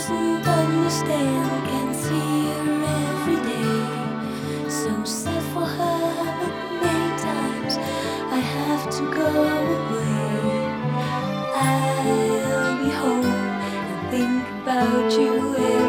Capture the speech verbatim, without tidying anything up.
to understand, can see her every day. So sad for her, but many times I have to go away. I'll be home and think about you